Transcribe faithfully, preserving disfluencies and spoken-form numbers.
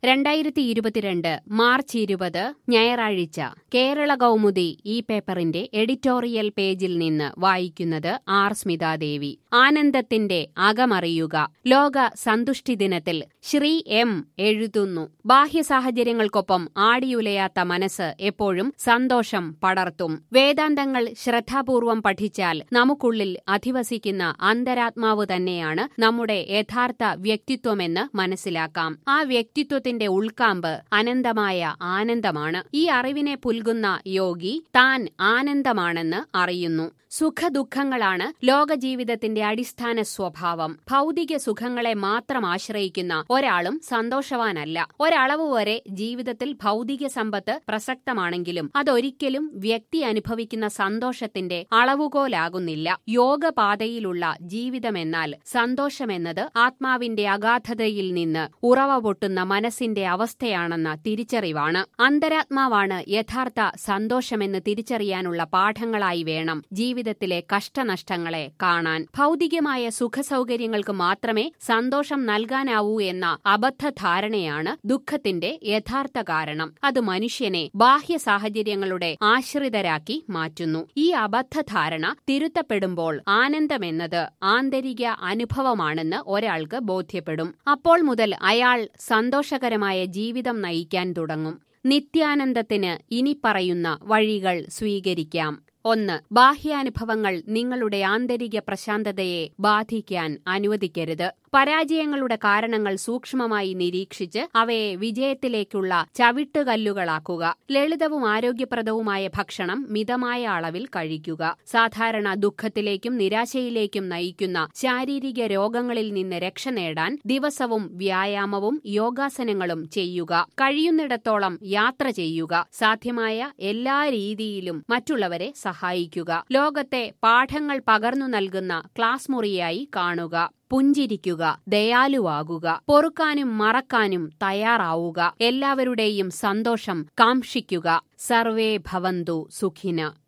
രണ്ടായിരത്തി ഇരുപത്തിരണ്ട് മാർച്ച് ഇരുപത് ഞായറാഴ്ച കേരള കൗമുദി ഈ പേപ്പറിന്റെ എഡിറ്റോറിയൽ പേജിൽ നിന്ന് വായിക്കുന്നത് ആർ സ്മിതാദേവി. ആനന്ദത്തിന്റെ അകമറിയുക. ലോക സന്തുഷ്ടി ദിനത്തിൽ ശ്രീ എം എഴുതുന്നു. ബാഹ്യ സാഹചര്യങ്ങൾക്കൊപ്പം ആടിയുലയാത്ത മനസ്സ് എപ്പോഴും സന്തോഷം പടർത്തും. വേദാന്തങ്ങൾ ശ്രദ്ധാപൂർവം പഠിച്ചാൽ നമുക്കുള്ളിൽ അധിവസിക്കുന്ന അന്തരാത്മാവ് തന്നെയാണ് നമ്മുടെ യഥാർത്ഥ വ്യക്തിത്വമെന്ന് മനസ്സിലാക്കാം. ആ വ്യക്തിത്വത്തിൽ ത്തിന്റെ ഉൾക്കാമ്പ് അനന്തമായ ആനന്ദമാണ്. ഈ അറിവിനെ പുൽകുന്ന യോഗി താൻ ആനന്ദമാണെന്ന് അറിയുന്നു. സുഖദുഃഖങ്ങളാണ് ലോകജീവിതത്തിന്റെ അടിസ്ഥാന സ്വഭാവം. ഭൗതിക സുഖങ്ങളെ മാത്രം ആശ്രയിക്കുന്ന ഒരാളും സന്തോഷവാനല്ല. ഒരളവ് വരെ ജീവിതത്തിൽ ഭൗതിക സമ്പത്ത് പ്രസക്തമാണെങ്കിലും അതൊരിക്കലും വ്യക്തി അനുഭവിക്കുന്ന സന്തോഷത്തിന്റെ അളവുകോലാകുന്നില്ല. യോഗപാതയിലുള്ള ജീവിതമെന്നാൽ സന്തോഷമെന്നത് ആത്മാവിന്റെ അഗാധതയിൽ നിന്ന് ഉറവ പൊട്ടുന്ന മനസ്സിന്റെ അവസ്ഥയാണെന്ന തിരിച്ചറിവാണ്. അന്തരാത്മാവാണ് യഥാർത്ഥ സന്തോഷമെന്ന് തിരിച്ചറിയാനുള്ള പാഠങ്ങളായി വേണം ജീവിതത്തിലെ കഷ്ടനഷ്ടങ്ങളെ കാണാൻ. ഭൗതികമായ സുഖസൗകര്യങ്ങൾക്ക് മാത്രമേ സന്തോഷം നൽകാനാവൂ എന്ന അബദ്ധധാരണയാണ് ദുഃഖത്തിന്റെ യഥാർത്ഥ കാരണം. അത് മനുഷ്യനെ ബാഹ്യ സാഹചര്യങ്ങളുടെ ആശ്രിതരാക്കി മാറ്റുന്നു. ഈ അബദ്ധധാരണ തിരുത്തപ്പെടുമ്പോൾ ആനന്ദമെന്നത് ആന്തരിക അനുഭവമാണെന്ന് ഒരാൾക്ക് ബോധ്യപ്പെടും. അപ്പോൾ മുതൽ അയാൾ സന്തോഷകരമായ ജീവിതം നയിക്കാൻ തുടങ്ങും. നിത്യാനന്ദത്തിന് ഇനി പറയുന്ന വഴികൾ സ്വീകരിക്കാം. ഒന്ന്. ബാഹ്യാനുഭവങ്ങൾ നിങ്ങളുടെ ആന്തരിക പ്രശാന്തതയെ ബാധിക്കാൻ അനുവദിക്കരുത്. പരാജയങ്ങളുടെ കാരണങ്ങൾ സൂക്ഷ്മമായി നിരീക്ഷിച്ച് അവയെ വിജയത്തിലേക്കുള്ള ചവിട്ടുകല്ലുകളാക്കുക. ലളിതവും ആരോഗ്യപ്രദവുമായ ഭക്ഷണം മിതമായ അളവിൽ കഴിക്കുക. സാധാരണ ദുഃഖത്തിലേക്കും നിരാശയിലേക്കും നയിക്കുന്ന ശാരീരിക രോഗങ്ങളിൽ നിന്ന് രക്ഷ നേടാൻ ദിവസവും വ്യായാമവും യോഗാസനങ്ങളും ചെയ്യുക. കഴിയുന്നിടത്തോളം യാത്ര ചെയ്യുക. സാധ്യമായ എല്ലാ രീതിയിലും മറ്റുള്ളവരെ സഹായിക്കുക. ലോകത്തെ പാഠങ്ങൾ പകർന്നു നൽകുന്ന ക്ലാസ് മുറിയായി കാണുക. പുഞ്ചിരിക്കുക. ദയാലുവാകുക. പൊറുക്കാനും മറക്കാനും തയ്യാറാവുക. എല്ലാവരുടെയും സന്തോഷം കാംക്ഷിക്കുക. സർവേ ഭവന്തു സുഖിന.